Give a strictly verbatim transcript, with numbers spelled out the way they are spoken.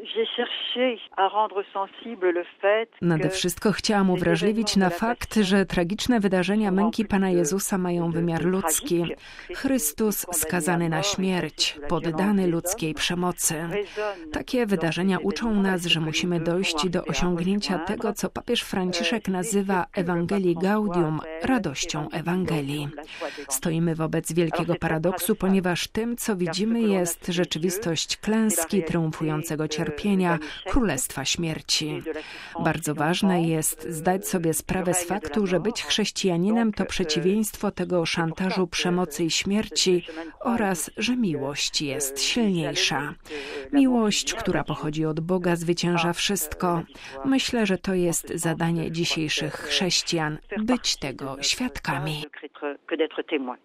Nade wszystko chciałam uwrażliwić na fakt, że tragiczne wydarzenia męki Pana Jezusa mają wymiar ludzki. Chrystus skazany na śmierć, poddany ludzkiej przemocy. Takie wydarzenia uczą nas, że musimy dojść do osiągnięcia tego, co papież Franciszek nazywa Ewangelii Gaudium, radością Ewangelii. Stoimy wobec wielkiego paradoksu, ponieważ tym, co widzimy, jest rzeczywistość klęski, triumfującego cierpienia, królestwa śmierci. Bardzo ważne jest zdać sobie sprawę z faktu, że być chrześcijaninem to przeciwieństwo tego szantażu, przemocy i śmierci oraz, że miłość jest silniejsza. Miłość, która pochodzi od Boga, zwycięża wszystko. Myślę, że to jest zadanie dzisiejszych chrześcijan, być tego świadkami.